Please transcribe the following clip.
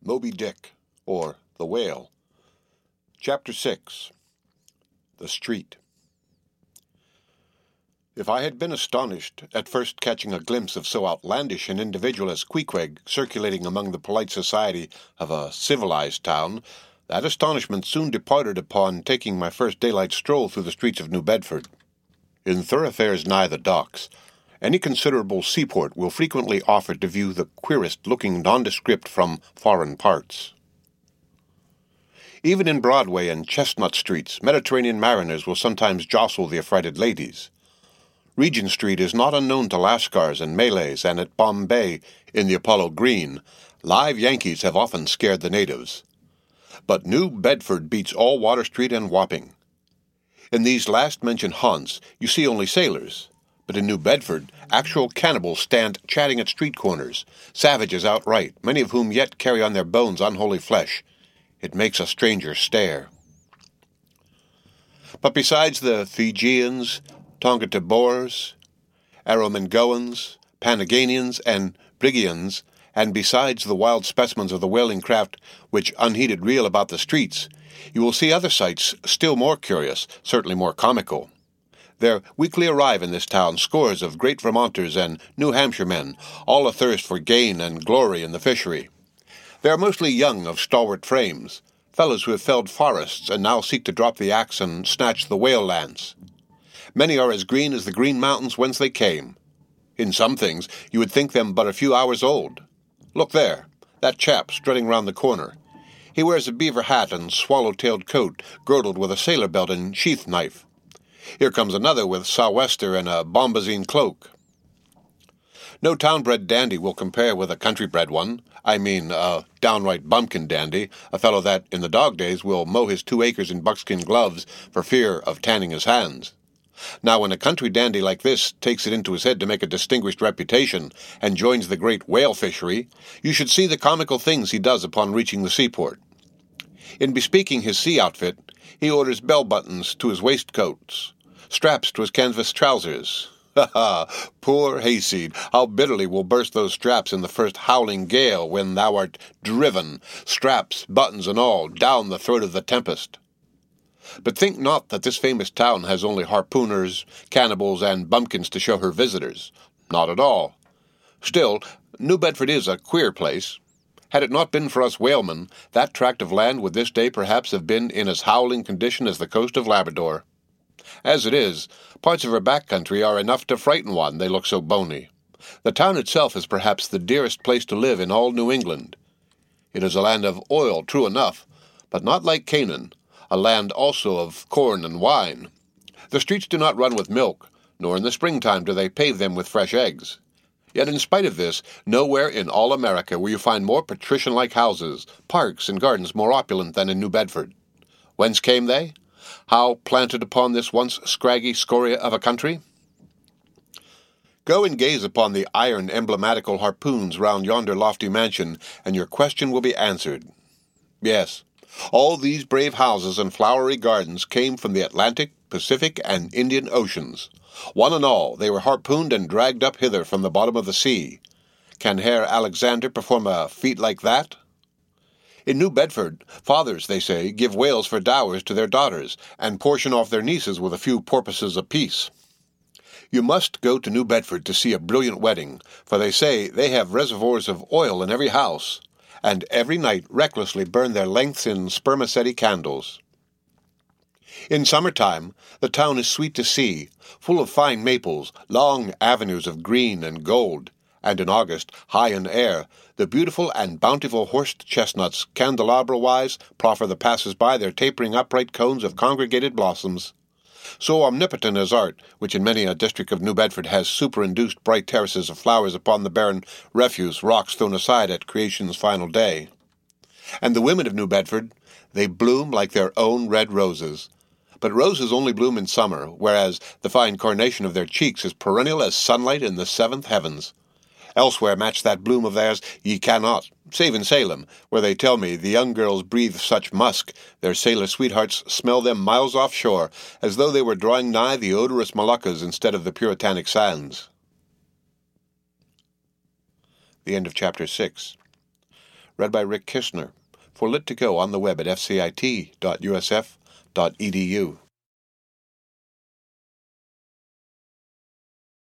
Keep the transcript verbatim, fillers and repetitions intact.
Moby Dick, or The Whale. Chapter six. The Street. If I had been astonished at first catching a glimpse of so outlandish an individual as Queequeg circulating among the polite society of a civilized town, that astonishment soon departed upon taking my first daylight stroll through the streets of New Bedford. In thoroughfares nigh the docks, any considerable seaport will frequently offer to view the queerest-looking nondescript from foreign parts. Even in Broadway and Chestnut Streets, Mediterranean mariners will sometimes jostle the affrighted ladies. Regent Street is not unknown to Lascars and Malays, and at Bombay, in the Apollo Green, live Yankees have often scared the natives. But New Bedford beats all Water Street and Wapping. In these last-mentioned haunts, you see only sailors. But in New Bedford, actual cannibals stand chatting at street corners, savages outright, many of whom yet carry on their bones unholy flesh. It makes a stranger stare. But besides the Fijians, Tonga-Tabors, Aromangolans, Panaganians, and Brigians, and besides the wild specimens of the whaling craft which unheeded reel about the streets, you will see other sights still more curious, certainly more comical. There weekly arrive in this town scores of great Vermonters and New Hampshire men, all athirst for gain and glory in the fishery. They are mostly young of stalwart frames, fellows who have felled forests and now seek to drop the axe and snatch the whale lance. Many are as green as the green mountains whence they came. In some things you would think them but a few hours old. Look there, that chap strutting round the corner. He wears a beaver hat and swallow-tailed coat, girdled with a sailor belt and sheath knife. Here comes another with sou'wester and a bombazine cloak. No town-bred dandy will compare with a country-bred one. I mean, a downright bumpkin dandy, a fellow that, in the dog days, will mow his two acres in buckskin gloves for fear of tanning his hands. Now, when a country dandy like this takes it into his head to make a distinguished reputation and joins the great whale fishery, you should see the comical things he does upon reaching the seaport. In bespeaking his sea outfit, he orders bell-buttons to his waistcoats, straps to his canvas trousers. Ha ha! Poor hayseed! How bitterly will burst those straps in the first howling gale when thou art driven, straps, buttons, and all, down the throat of the tempest. But think not that this famous town has only harpooners, cannibals, and bumpkins to show her visitors. Not at all. Still, New Bedford is a queer place. Had it not been for us whalemen, that tract of land would this day perhaps have been in as howling condition as the coast of Labrador. As it is, parts of her back country are enough to frighten one, they look so bony. The town itself is perhaps the dearest place to live in all New England. It is a land of oil, true enough, but not like Canaan, a land also of corn and wine. The streets do not run with milk, nor in the springtime do they pave them with fresh eggs. Yet in spite of this, nowhere in all America will you find more patrician-like houses, parks, and gardens more opulent than in New Bedford. Whence came they? How planted upon this once scraggy scoria of a country? Go and gaze upon the iron emblematical harpoons round yonder lofty mansion, and your question will be answered. Yes, all these brave houses and flowery gardens came from the Atlantic, Pacific, and Indian Oceans. One and all, they were harpooned and dragged up hither from the bottom of the sea. Can Herr Alexander perform a feat like that? In New Bedford, fathers, they say, give whales for dowers to their daughters, and portion off their nieces with a few porpoises apiece. You must go to New Bedford to see a brilliant wedding, for they say they have reservoirs of oil in every house, and every night recklessly burn their lengths in spermaceti candles. In summertime, the town is sweet to see, full of fine maples, long avenues of green and gold, and in August, high in air, the beautiful and bountiful horsed chestnuts, candelabra-wise, proffer the passers-by their tapering upright cones of congregated blossoms. So omnipotent is art, which in many a district of New Bedford has superinduced bright terraces of flowers upon the barren refuse rocks thrown aside at creation's final day. And the women of New Bedford, they bloom like their own red roses. But roses only bloom in summer, whereas the fine carnation of their cheeks is perennial as sunlight in the seventh heavens. Elsewhere match that bloom of theirs ye cannot, save in Salem, where they tell me the young girls breathe such musk, their sailor sweethearts smell them miles offshore, as though they were drawing nigh the odorous Moluccas instead of the puritanic sands. The end of chapter six. read by Rick Kishner, for Lit to Go on the web at f c i t dot u s f dot e d u.